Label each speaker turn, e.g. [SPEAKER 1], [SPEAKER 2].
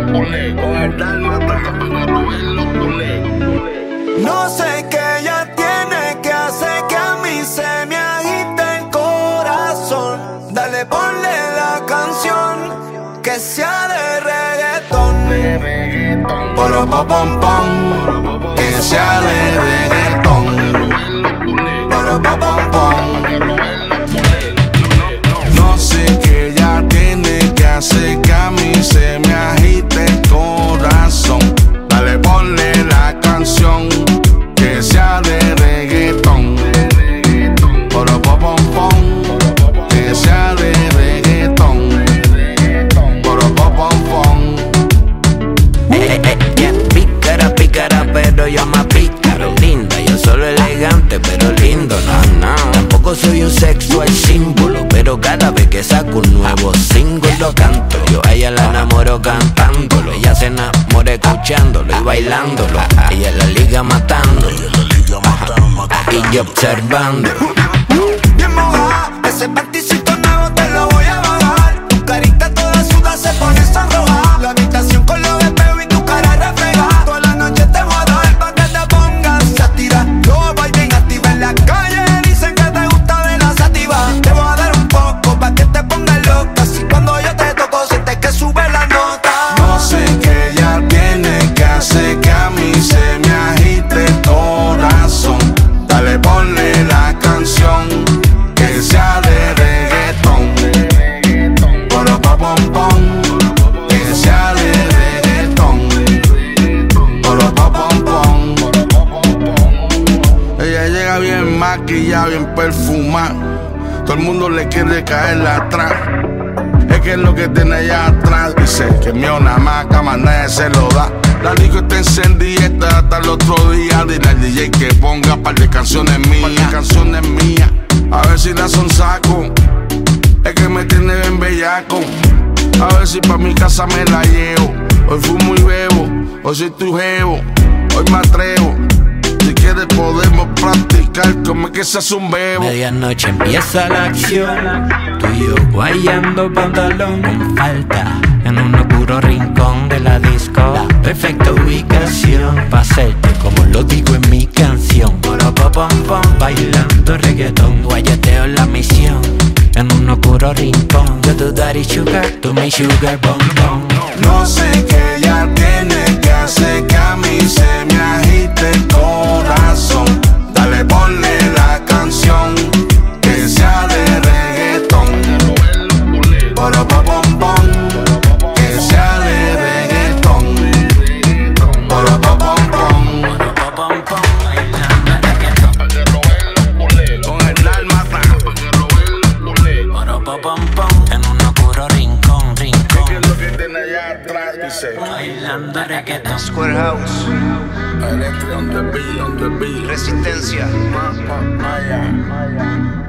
[SPEAKER 1] No sé qué ella tiene que hace que a mí se me agite el corazón. Dale, ponle la canción que sea de reggaetón. Poro pom pom pom, que sea de reggaetón. Poro pom pom pom. No sé qué ella tiene que hace que a mí se me agite el corazón. Dale, ponle la canción que sea de reggaetón. Poro pom pom pom, que sea de reggaetón. Poro pom pom pom.
[SPEAKER 2] Pícara, pero yo más pícaro. Linda, yo solo elegante, pero lindo, no. Tampoco soy un sexual símbolo, pero cada vez que saco un nuevo single lo canto. Yo a ella la enamoro cantándolo, ella se enamora escuchándolo y bailándolo. Ella la liga matando, y yo observando.
[SPEAKER 1] Bien mojada, ese panticito nuevo te lo voy a bajar. Tu carita toda suda se pone sonroja. La habitación con los espejos y tu cara refleja. Toda la noche te voy a dar pa' que te pongas a tirar. Yo voy bien activa en la calle, dicen que te gusta de la sativa. Te voy a dar un poco pa' que te pongas loca. Así cuando yo te toco sientes que sube la nota. No sé qué ella tiene que hace que a mí se me agite el corazón. Dale, ponle la canción que sea de reggaetón. Poro pom pom pom, que sea de reggaetón. Poro pom pom pom. Ella llega bien maquillada, bien perfumada. Todo el mundo le quiere caer atrás. Es que es lo que tiene allá atrás. Dice que mío nada más, que más nadie se lo da. La disco está encendida hasta el otro día. Dile al DJ que ponga par de canciones mías. A ver si la son saco. Es que me tiene bien bellaco. A ver si pa' mi casa me la llevo. Hoy fumo y bebo, hoy soy tu jevo. Hoy me atrevo. Si quieres podemos practicar como es que se hace un bebo.
[SPEAKER 2] Medianoche empieza la acción. Tú y yo guayando pantalón con falta en un oscuro rincón de la disco. La perfecta ubicación pa' hacerte como lo digo en mi canción. Poro pom pom pom, bailando reggaetón. Guayateo la misión en un oscuro rincón. Yo tu daddy sugar, tú mi sugar bombón.
[SPEAKER 1] No sé qué ella tiene que hace que a mí se me agite el corazón. Dale, ponle la canción que sea de reggaetón. Poro pom pom pom, que sea de reggaetón. Poro pom pom pom.
[SPEAKER 2] Con el alma poro pom pom, en un oscuro rincón.
[SPEAKER 1] ¿Qué es lo que tiene allá atrás? Dice
[SPEAKER 2] Bailando reggaetón.
[SPEAKER 3] Square House,
[SPEAKER 1] Electric on the beat.
[SPEAKER 3] Resistencia.
[SPEAKER 1] Maya.